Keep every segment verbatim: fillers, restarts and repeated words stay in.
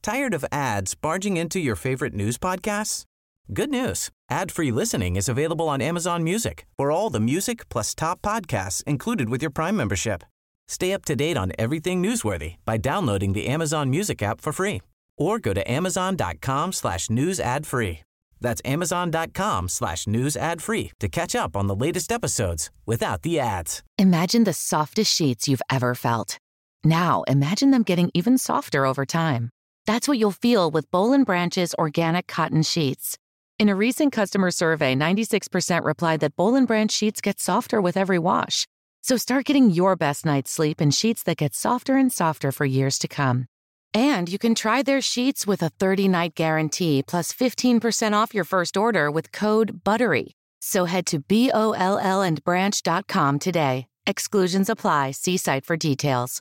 Tired of ads barging into your favorite news podcasts? Good news. Ad-free listening is available on Amazon Music for all the music plus top podcasts included with your Prime membership. Stay up to date on everything newsworthy by downloading the Amazon Music app for free or go to amazon.com slash news ad free. That's amazon.com slash news ad free to catch up on the latest episodes without the ads. Imagine the softest sheets you've ever felt. Now imagine them getting even softer over time. That's what you'll feel with Boll and Branch's organic cotton sheets. In a recent customer survey, ninety-six percent replied that Boll and Branch sheets get softer with every wash. So start getting your best night's sleep in sheets that get softer and softer for years to come. And you can try their sheets with a thirty-night guarantee plus fifteen percent off your first order with code BUTTERY. So head to B O L L and branch dot com today. Exclusions apply. See site for details.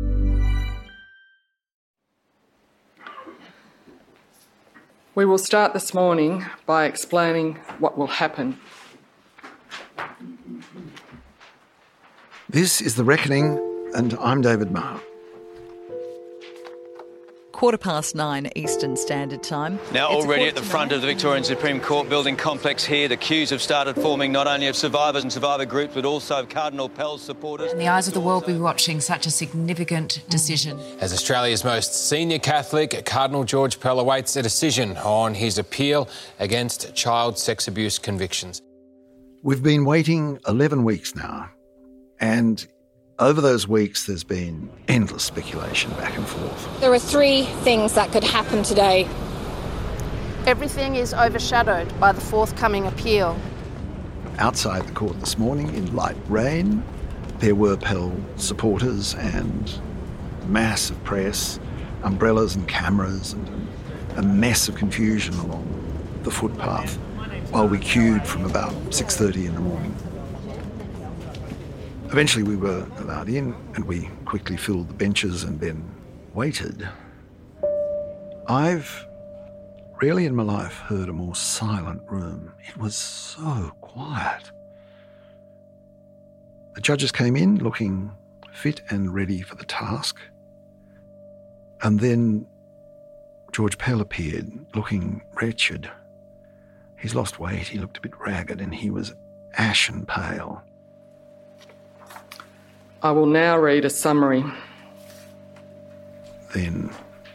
We will start this morning by explaining what will happen. This is The Reckoning, and I'm David Marr. Quarter past nine Eastern Standard Time. Now already at the front of the Victorian Supreme Court building complex here, the queues have started forming not only of survivors and survivor groups but also of Cardinal Pell's supporters. And the eyes of the world will be watching such a significant decision. As Australia's most senior Catholic, Cardinal George Pell awaits a decision on his appeal against child sex abuse convictions. We've been waiting eleven weeks now, and over those weeks, there's been endless speculation back and forth. There are three things that could happen today. Everything is overshadowed by the forthcoming appeal. Outside the court this morning, in light rain, there were Pell supporters and massive press, umbrellas and cameras, and a mess of confusion along the footpath while we queued from about six thirty in the morning. Eventually we were allowed in and we quickly filled the benches and then waited. I've rarely in my life heard a more silent room. It was so quiet. The judges came in looking fit and ready for the task. And then George Pell appeared looking wretched. He's lost weight, he looked a bit ragged, and he was ashen pale. I will now read a summary. Then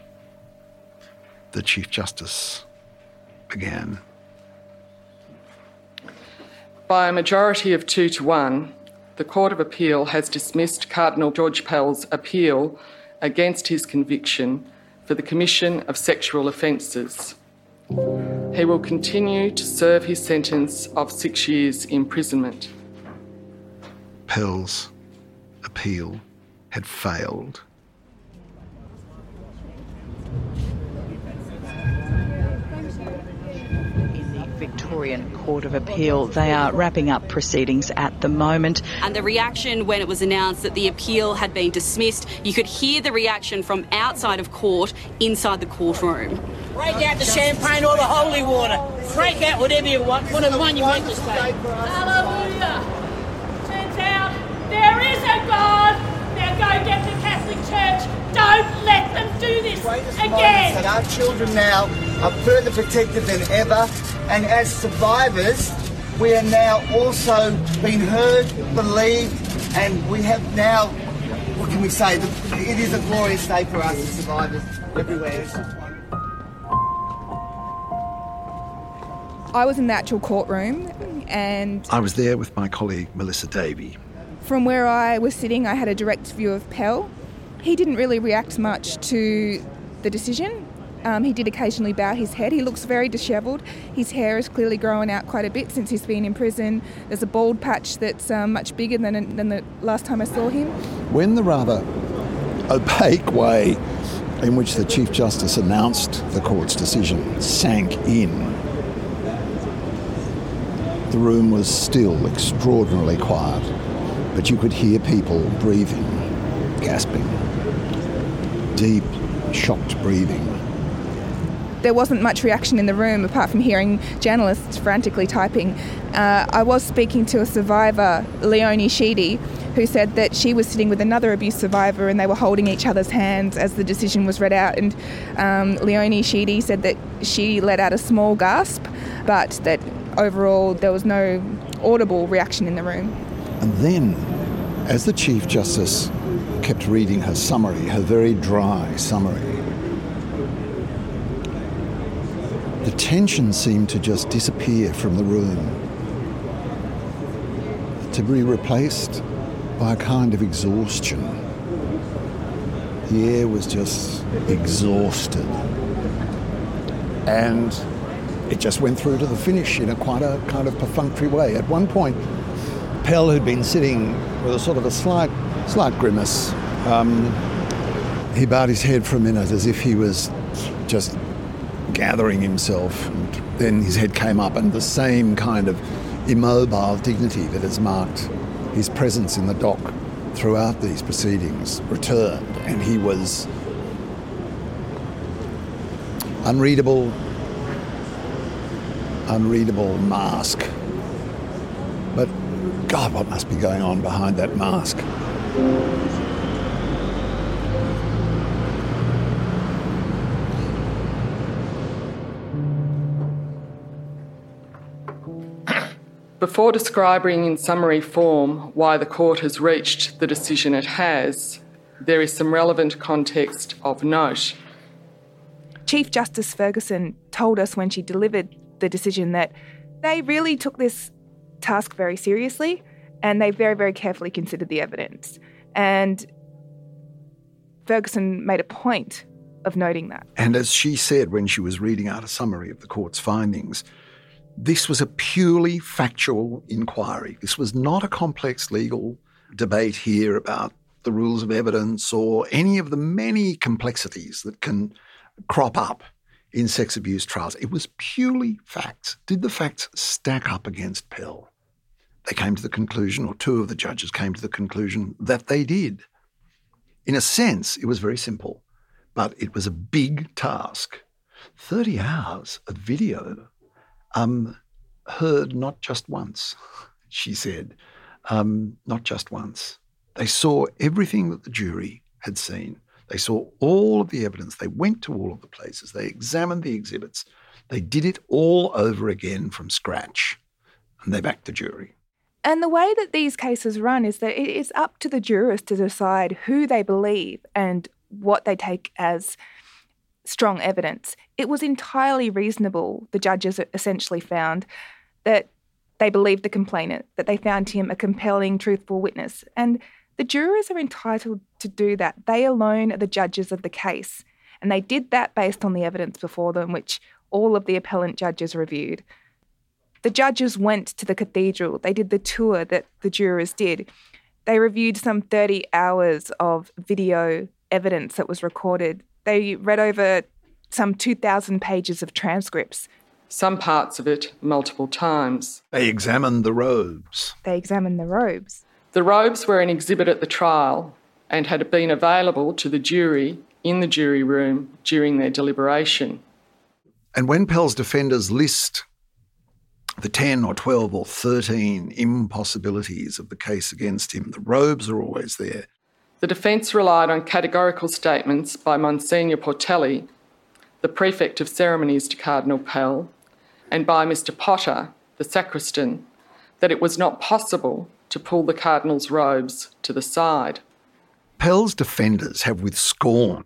the Chief Justice began. By a majority of two to one, the Court of Appeal has dismissed Cardinal George Pell's appeal against his conviction for the commission of sexual offences. He will continue to serve his sentence of six years imprisonment. Pell's appeal had failed. In the Victorian Court of Appeal, they are wrapping up proceedings at the moment. And the reaction when it was announced that the appeal had been dismissed, you could hear the reaction from outside of court, inside the courtroom. Break out the champagne or the holy water. Break out whatever you want. Whatever one you want to say. Hallelujah. Turns out there is a God. Now go get the Catholic Church. Don't let them do this again. That our children now are further protected than ever, and as survivors, we are now also being heard, believed, and we have now, what can we say, it is a glorious day for us as survivors everywhere. I was in the actual courtroom, and I was there with my colleague Melissa Davey. From where I was sitting, I had a direct view of Pell. He didn't really react much to the decision. Um, he did occasionally bow his head. He looks very dishevelled. His hair is clearly growing out quite a bit since he's been in prison. There's a bald patch that's um, much bigger than, than the last time I saw him. When the rather opaque way in which the Chief Justice announced the court's decision sank in, the room was still extraordinarily quiet, but you could hear people breathing, gasping, deep, shocked breathing. there wasn't much reaction in the room apart from hearing journalists frantically typing. Uh, I was speaking to a survivor, Leonie Sheedy, who said that she was sitting with another abuse survivor and they were holding each other's hands as the decision was read out. And um, Leonie Sheedy said that she let out a small gasp, but that overall there was no audible reaction in the room. And then, as the Chief Justice kept reading her summary, her very dry summary, the tension seemed to just disappear from the room, to be replaced by a kind of exhaustion. The air was just exhausted. And it just went through to the finish in a quite a kind of perfunctory way. At one point, Pell, who'd been sitting with a sort of a slight, slight grimace, um, he bowed his head for a minute as if he was just gathering himself, and then his head came up and the same kind of immobile dignity that has marked his presence in the dock throughout these proceedings returned, and he was unreadable, unreadable mask. But God, what must be going on behind that mask? Before describing in summary form why the court has reached the decision it has, there is some relevant context of note. Chief Justice Ferguson told us when she delivered the decision that they really took this task very seriously and they very, very carefully considered the evidence. And Ferguson made a point of noting that. And as she said when she was reading out a summary of the court's findings, this was a purely factual inquiry. This was not a complex legal debate here about the rules of evidence or any of the many complexities that can crop up in sex abuse trials. It was purely facts. Did the facts stack up against Pell? They came to the conclusion, or two of the judges came to the conclusion, that they did. In a sense, it was very simple, but it was a big task. thirty hours of video Um, heard not just once, she said, um, not just once. They saw everything that the jury had seen. They saw all of the evidence. They went to all of the places. They examined the exhibits. They did it all over again from scratch, and they backed the jury. And the way that these cases run is that it is up to the jurors to decide who they believe and what they take as strong evidence. It was entirely reasonable, the judges essentially found, that they believed the complainant, that they found him a compelling, truthful witness. And the jurors are entitled to do that. They alone are the judges of the case. And they did that based on the evidence before them, which all of the appellant judges reviewed. The judges went to the cathedral. They did the tour that the jurors did. They reviewed some thirty hours of video evidence that was recorded. They read over some two thousand pages of transcripts. Some parts of it multiple times. They examined the robes. They examined the robes. The robes were an exhibit at the trial and had been available to the jury in the jury room during their deliberation. And when Pell's defenders list the ten or twelve or thirteen impossibilities of the case against him, the robes are always there. The defence relied on categorical statements by Monsignor Portelli, the Prefect of Ceremonies to Cardinal Pell, and by Mister Potter, the sacristan, that it was not possible to pull the Cardinal's robes to the side. Pell's defenders have with scorn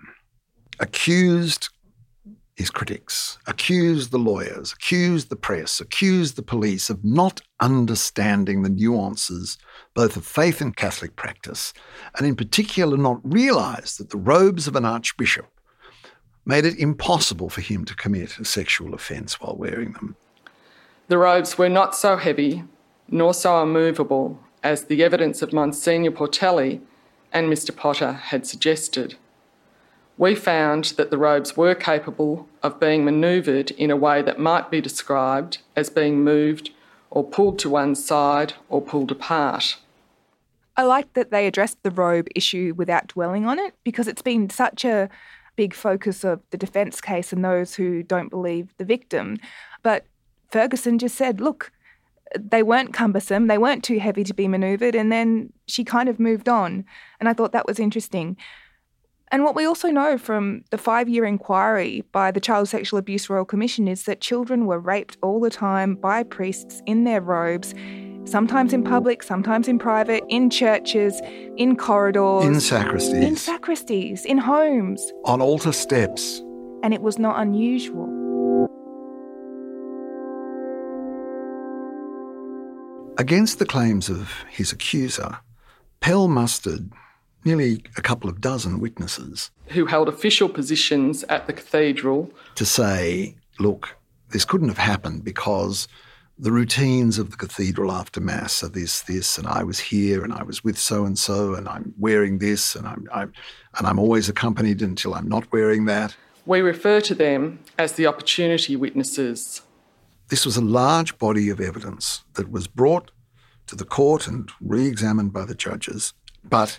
accused his critics, accused the lawyers, accused the press, accused the police of not understanding the nuances both of faith and Catholic practice, and in particular not realise that the robes of an archbishop made it impossible for him to commit a sexual offence while wearing them. The robes were not so heavy, nor so unmovable as the evidence of Monsignor Portelli and Mister Potter had suggested. We found that the robes were capable of being manoeuvred in a way that might be described as being moved or pulled to one side or pulled apart. I like that they addressed the robe issue without dwelling on it, because it's been such a big focus of the defence case and those who don't believe the victim. But Ferguson just said, look, they weren't cumbersome, they weren't too heavy to be manoeuvred, and then she kind of moved on. And I thought that was interesting. And what we also know from the five-year inquiry by the Child Sexual Abuse Royal Commission is that children were raped all the time by priests in their robes, sometimes in public, sometimes in private, in churches, in corridors. In sacristies. In sacristies, in homes. On altar steps. And it was not unusual. Against the claims of his accuser, Pell mustered nearly a couple of dozen witnesses who held official positions at the cathedral to say, look, this couldn't have happened because the routines of the cathedral after Mass are this, this, and I was here and I was with so-and-so and I'm wearing this and I'm, I'm, and I'm always accompanied until I'm not wearing that. We refer to them as the opportunity witnesses. This was a large body of evidence that was brought to the court and re-examined by the judges, but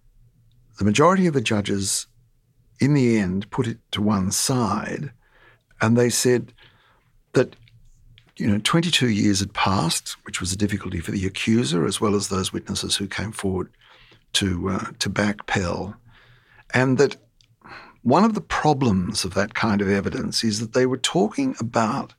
the majority of the judges, in the end, put it to one side, and they said that, you know, twenty-two years had passed, which was a difficulty for the accuser as well as those witnesses who came forward to uh, to back Pell, and that one of the problems of that kind of evidence is that they were talking about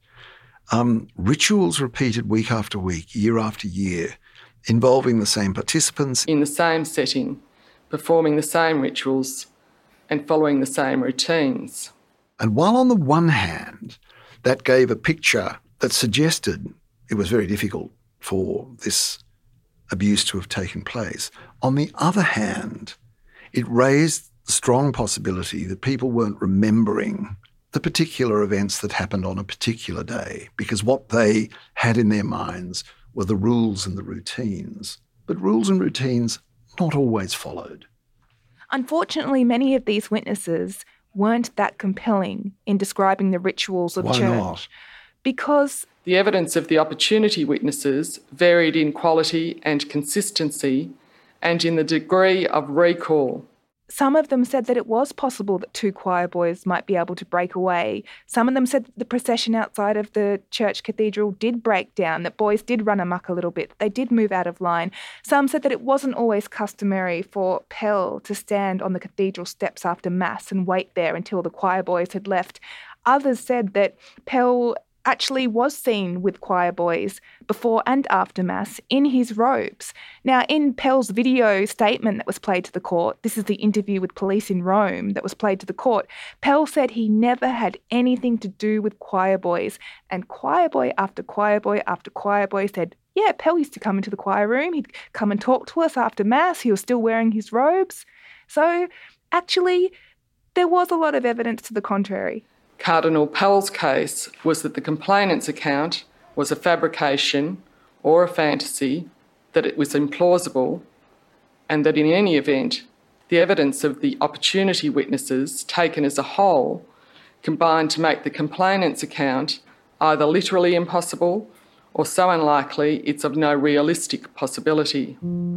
um, rituals repeated week after week, year after year, involving the same participants. In the same setting, performing the same rituals and following the same routines. And while on the one hand, that gave a picture that suggested it was very difficult for this abuse to have taken place, on the other hand, it raised the strong possibility that people weren't remembering the particular events that happened on a particular day, because what they had in their minds were the rules and the routines. But rules and routines not always followed. Unfortunately, many of these witnesses weren't that compelling in describing the rituals of Why church. not? Because the evidence of the opportunity witnesses varied in quality and consistency and in the degree of recall. some of them said that it was possible that two choir boys might be able to break away. Some of them said that the procession outside of the church cathedral did break down, that boys did run amok a little bit, they did move out of line. Some said that it wasn't always customary for Pell to stand on the cathedral steps after Mass and wait there until the choir boys had left. Others said that Pell actually was seen with choir boys before and after Mass in his robes. Now, in Pell's video statement that was played to the court, this is the interview with police in Rome that was played to the court, Pell said he never had anything to do with choir boys. And choir boy after choir boy after choir boy said, yeah, Pell used to come into the choir room, he'd come and talk to us after Mass, he was still wearing his robes. So, actually, there was a lot of evidence to the contrary. Cardinal Pell's case was that the complainant's account was a fabrication or a fantasy, that it was implausible, and that in any event, the evidence of the opportunity witnesses taken as a whole combined to make the complainant's account either literally impossible or so unlikely it's of no realistic possibility.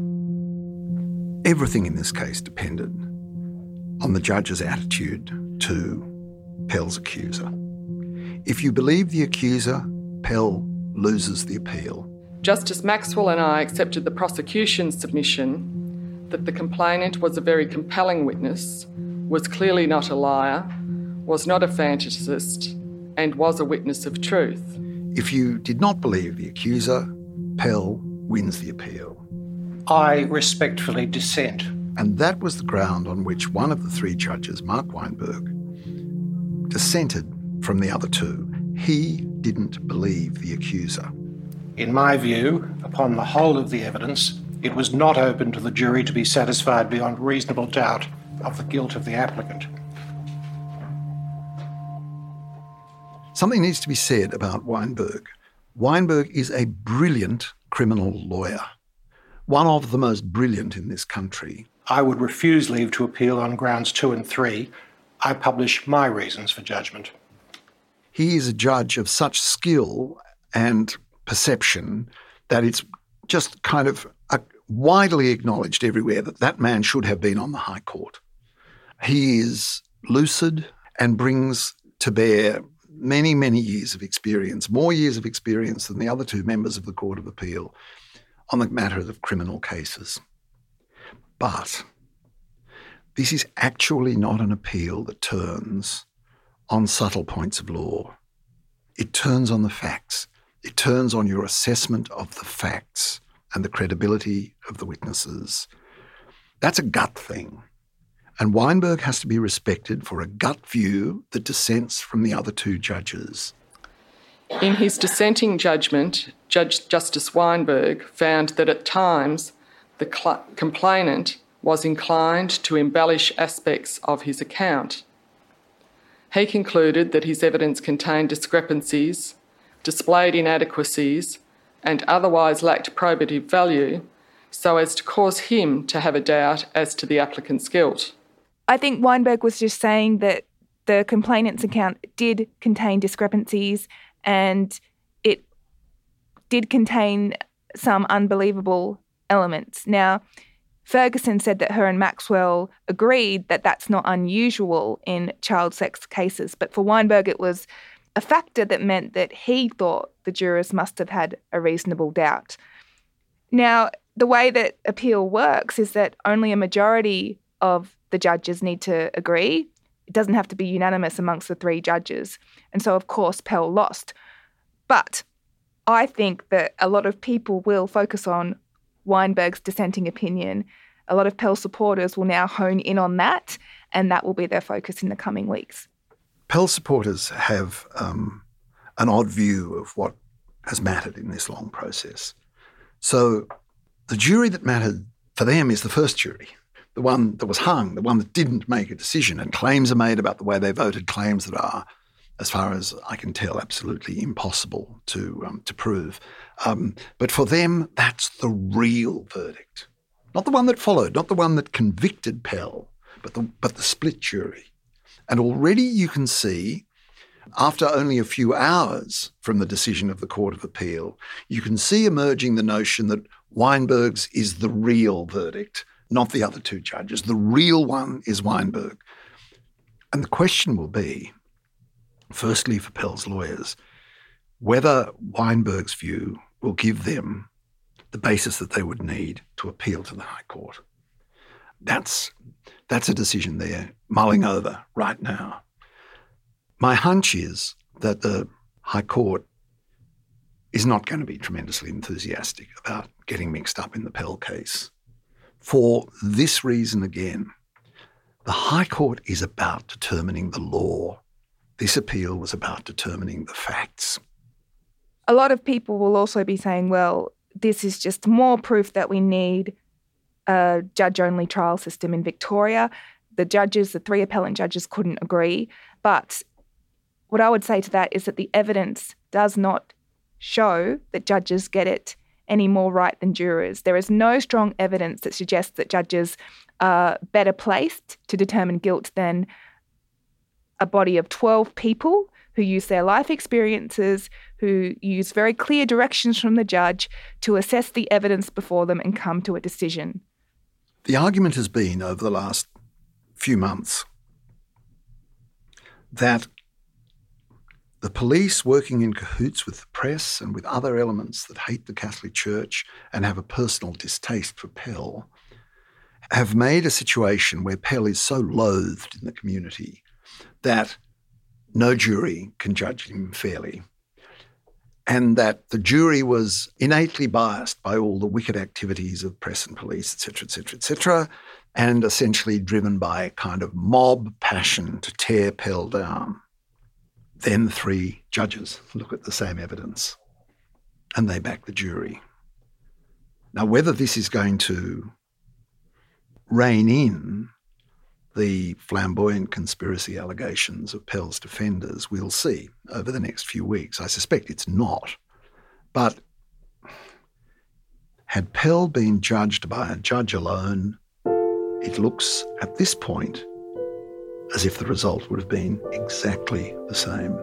Everything in this case depended on the judge's attitude to Pell's accuser. If you believe the accuser, Pell loses the appeal. Justice Maxwell and I accepted the prosecution's submission that the complainant was a very compelling witness, was clearly not a liar, was not a fantasist, and was a witness of truth. If you did not believe the accuser, Pell wins the appeal. I respectfully dissent. And that was the ground on which one of the three judges, Mark Weinberg, dissented from the other two. He didn't believe the accuser. In my view, upon the whole of the evidence, it was not open to the jury to be satisfied beyond reasonable doubt of the guilt of the applicant. Something needs to be said about Weinberg. Weinberg is a brilliant criminal lawyer, one of the most brilliant in this country. I would refuse leave to appeal on grounds two and three. I publish my reasons for judgment. He is a judge of such skill and perception that it's just kind of uh, widely acknowledged everywhere that that man should have been on the High Court. He is lucid and brings to bear many, many years of experience, more years of experience than the other two members of the Court of Appeal on the matter of criminal cases. But this is actually not an appeal that turns on subtle points of law. It turns on the facts. It turns on your assessment of the facts and the credibility of the witnesses. That's a gut thing. And Weinberg has to be respected for a gut view that dissents from the other two judges. In his dissenting judgment, Judge Justice Weinberg found that at times the cl- complainant was inclined to embellish aspects of his account. He concluded that his evidence contained discrepancies, displayed inadequacies, and otherwise lacked probative value, so as to cause him to have a doubt as to the applicant's guilt. I think Weinberg was just saying that the complainant's account did contain discrepancies and it did contain some unbelievable elements. Now, Ferguson said that her and Maxwell agreed that that's not unusual in child sex cases, but for Weinberg it was a factor that meant that he thought the jurors must have had a reasonable doubt. Now, the way that appeal works is that only a majority of the judges need to agree. It doesn't have to be unanimous amongst the three judges. And so, of course, Pell lost. But I think that a lot of people will focus on Weinberg's dissenting opinion. A lot of Pell supporters will now hone in on that, and that will be their focus in the coming weeks. Pell supporters have um, an odd view of what has mattered in this long process. So the jury that mattered for them is the first jury, the one that was hung, the one that didn't make a decision, and claims are made about the way they voted, claims that are, as far as I can tell, absolutely impossible to um, to prove. Um, but for them, that's the real verdict. Not the one that followed, not the one that convicted Pell, but the, but the split jury. And already you can see, after only a few hours from the decision of the Court of Appeal, you can see emerging the notion that Weinberg's is the real verdict, not the other two judges. The real one is Weinberg. And the question will be, firstly for Pell's lawyers, whether Weinberg's view will give them the basis that they would need to appeal to the High Court. That's, that's a decision they're mulling over right now. My hunch is that the High Court is not going to be tremendously enthusiastic about getting mixed up in the Pell case. For this reason again, the High Court is about determining the law. This appeal was about determining the facts. A lot of people will also be saying, well, this is just more proof that we need a judge-only trial system in Victoria. The judges, the three appellant judges, couldn't agree. But what I would say to that is that the evidence does not show that judges get it any more right than jurors. There is no strong evidence that suggests that judges are better placed to determine guilt than a body of twelve people who use their life experiences, who use very clear directions from the judge to assess the evidence before them and come to a decision. The argument has been over the last few months that the police, working in cahoots with the press and with other elements that hate the Catholic Church and have a personal distaste for Pell, have made a situation where Pell is so loathed in the community that no jury can judge him fairly, and that the jury was innately biased by all the wicked activities of press and police, et cetera, et cetera, et cetera, and essentially driven by a kind of mob passion to tear Pell down. Then three judges look at the same evidence and they back the jury. Now, whether this is going to rein in the flamboyant conspiracy allegations of Pell's defenders, we'll see over the next few weeks. I suspect it's not. But had Pell been judged by a judge alone, it looks at this point as if the result would have been exactly the same.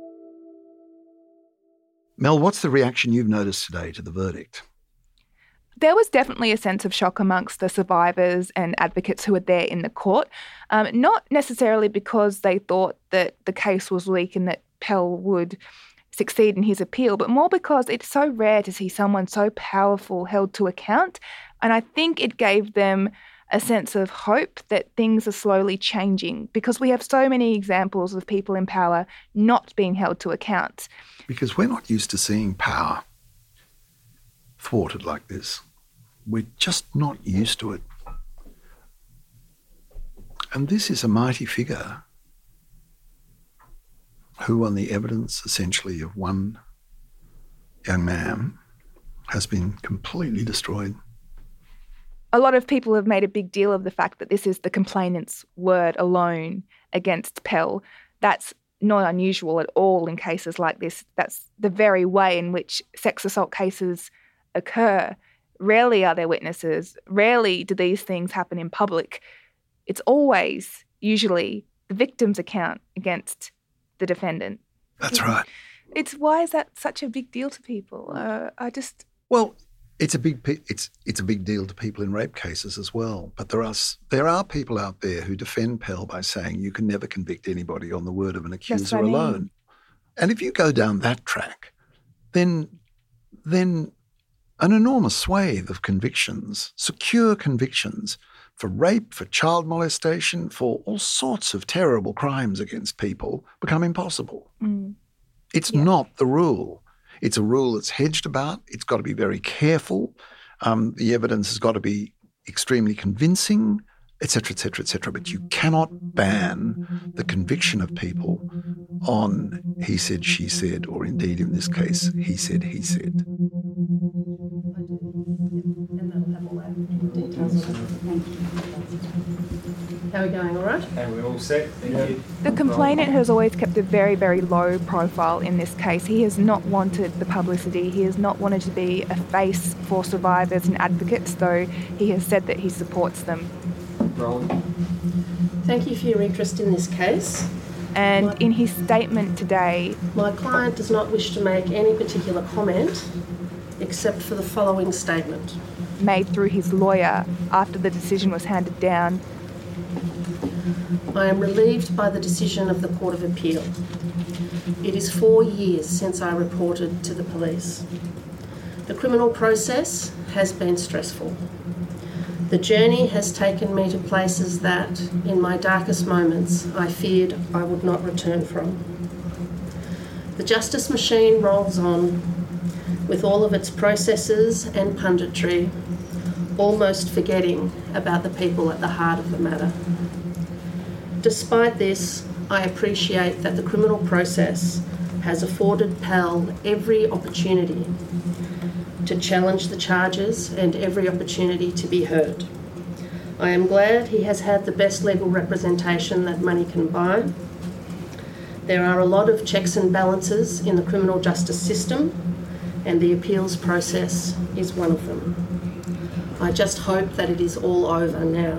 Mel, what's the reaction you've noticed today to the verdict? There was definitely a sense of shock amongst the survivors and advocates who were there in the court, um, not necessarily because they thought that the case was weak and that Pell would succeed in his appeal, but more because it's so rare to see someone so powerful held to account. And I think it gave them a sense of hope that things are slowly changing, because we have so many examples of people in power not being held to account. Because we're not used to seeing power thwarted like this. We're just not used to it. And this is a mighty figure who, on the evidence essentially of one young man, has been completely destroyed. A lot of people have made a big deal of the fact that this is the complainant's word alone against Pell. That's not unusual at all in cases like this. That's the very way in which sex assault cases occur. Rarely are there witnesses. Rarely do these things happen in public. It's always, usually, the victim's account against the defendant. That's right. It's why is that such a big deal to people? Uh, I just... Well, it's a big it's it's a big deal to people in rape cases as well. But there are there are people out there who defend Pell by saying you can never convict anybody on the word of an accuser I mean. alone. And if you go down that track, then then an enormous swathe of convictions, secure convictions for rape, for child molestation, for all sorts of terrible crimes against people become impossible. Mm. It's yeah. not the rule. It's a rule that's hedged about. It's got to be very careful. Um, the evidence has got to be extremely convincing, et cetera, et cetera, et cetera. But you cannot ban the conviction of people on he said, she said, or indeed in this case, he said, he said. How are we going, all right? And we're all set, thank yeah. you. The complainant has always kept a very, very low profile in this case. He has not wanted the publicity. He has not wanted to be a face for survivors and advocates, though he has said that he supports them. Roland. Thank you for your interest in this case. And my, in his statement today... My client does not wish to make any particular comment except for the following statement. Made through his lawyer after the decision was handed down. I am relieved by the decision of the Court of Appeal. It is four years since I reported to the police. The criminal process has been stressful. The journey has taken me to places that, in my darkest moments, I feared I would not return from. The justice machine rolls on, with all of its processes and punditry, almost forgetting about the people at the heart of the matter. Despite this, I appreciate that the criminal process has afforded Pell every opportunity to challenge the charges and every opportunity to be heard. I am glad he has had the best legal representation that money can buy. There are a lot of checks and balances in the criminal justice system, and the appeals process is one of them. I just hope that it is all over now.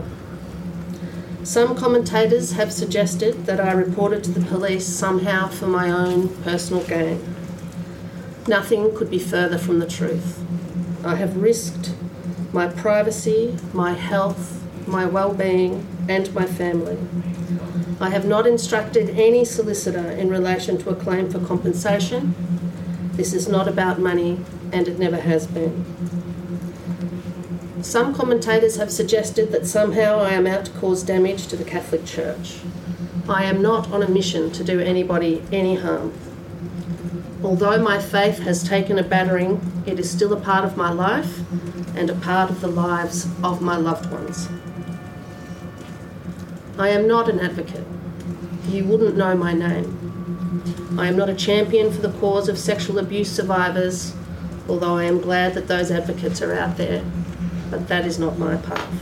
Some commentators have suggested that I reported to the police somehow for my own personal gain. Nothing could be further from the truth. I have risked my privacy, my health, my well-being, and my family. I have not instructed any solicitor in relation to a claim for compensation. This is not about money, and it never has been. Some commentators have suggested that somehow I am out to cause damage to the Catholic Church. I am not on a mission to do anybody any harm. Although my faith has taken a battering, it is still a part of my life and a part of the lives of my loved ones. I am not an advocate. You wouldn't know my name. I am not a champion for the cause of sexual abuse survivors, although I am glad that those advocates are out there, but that is not my path.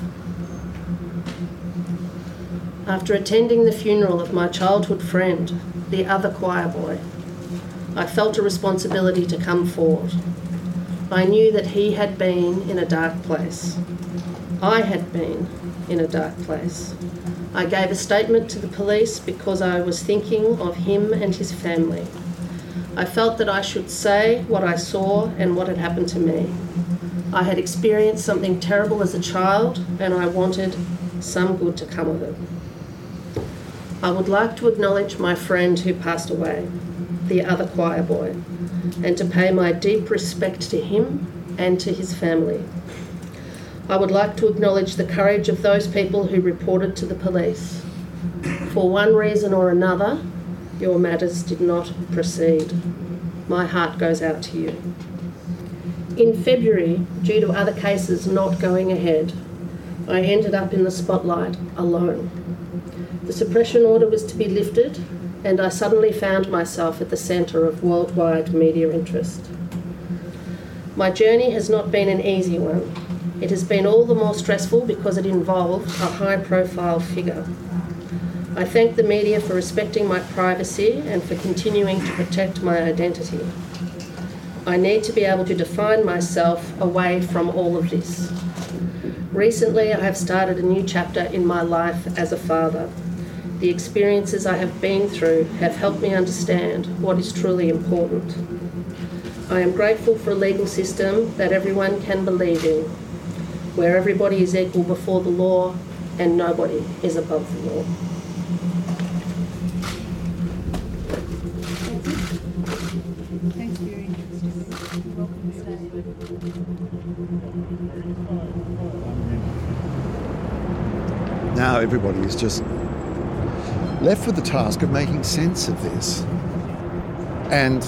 After attending the funeral of my childhood friend, the other choir boy, I felt a responsibility to come forward. I knew that he had been in a dark place. I had been in a dark place. I gave a statement to the police because I was thinking of him and his family. I felt that I should say what I saw and what had happened to me. I had experienced something terrible as a child, and I wanted some good to come of it. I would like to acknowledge my friend who passed away, the other choir boy, and to pay my deep respect to him and to his family. I would like to acknowledge the courage of those people who reported to the police. For one reason or another, your matters did not proceed. My heart goes out to you. In February, due to other cases not going ahead, I ended up in the spotlight alone. The suppression order was to be lifted, and I suddenly found myself at the centre of worldwide media interest. My journey has not been an easy one. It has been all the more stressful because it involved a high-profile figure. I thank the media for respecting my privacy and for continuing to protect my identity. I need to be able to define myself away from all of this. Recently, I have started a new chapter in my life as a father. The experiences I have been through have helped me understand what is truly important. I am grateful for a legal system that everyone can believe in, where everybody is equal before the law and nobody is above the law. Thank you. Welcome to stay. Now everybody is just left with the task of making sense of this and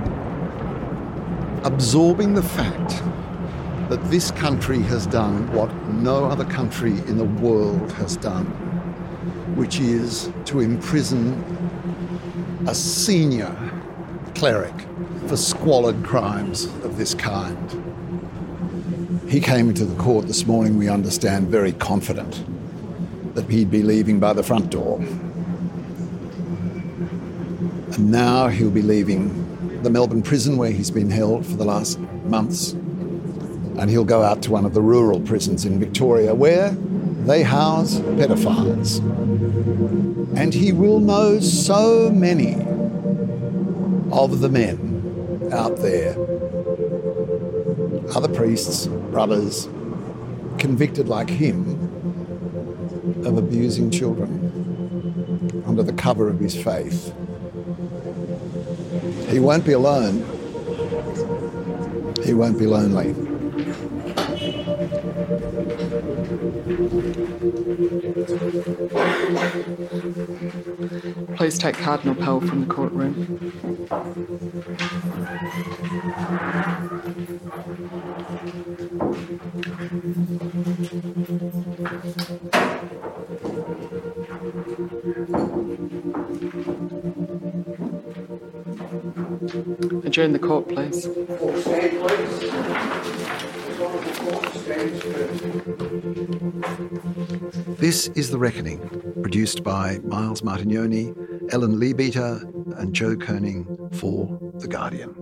absorbing the fact that this country has done what no other country in the world has done, which is to imprison a senior cleric for squalid crimes of this kind. He came into the court this morning, we understand, very confident that he'd be leaving by the front door. And now he'll be leaving the Melbourne prison where he's been held for the last months, and he'll go out to one of the rural prisons in Victoria where they house pedophiles. And he will know so many of the men out there, other priests, brothers, convicted like him of abusing children under the cover of his faith. He won't be alone. He won't be lonely. Please take Cardinal Pell from the courtroom. Adjourn the court, please. This is The Reckoning, produced by Miles Martignoni, Ellen Leabeater and Joe Koenig for The Guardian.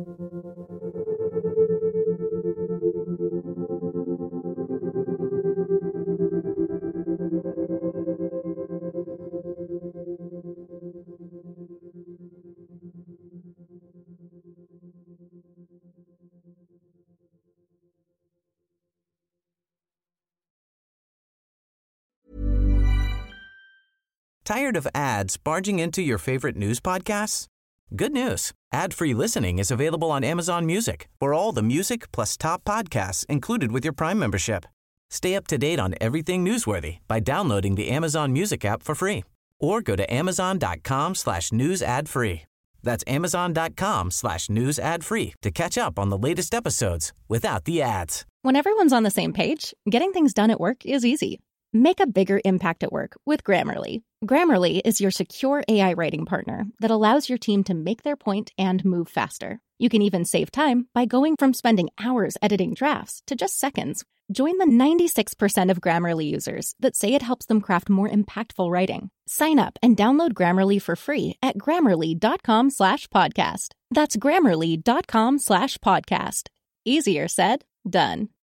Tired of ads barging into your favorite news podcasts? Good news. Ad-free listening is available on Amazon Music for all the music plus top podcasts included with your Prime membership. Stay up to date on everything newsworthy by downloading the Amazon Music app for free or go to amazon.com slash news ad free. That's amazon.com slash news ad free to catch up on the latest episodes without the ads. When everyone's on the same page, getting things done at work is easy. Make a bigger impact at work with Grammarly. Grammarly is your secure A I writing partner that allows your team to make their point and move faster. You can even save time by going from spending hours editing drafts to just seconds. Join the ninety-six percent of Grammarly users that say it helps them craft more impactful writing. Sign up and download Grammarly for free at grammarly.com slash podcast. That's grammarly.com slash podcast. Easier said, done.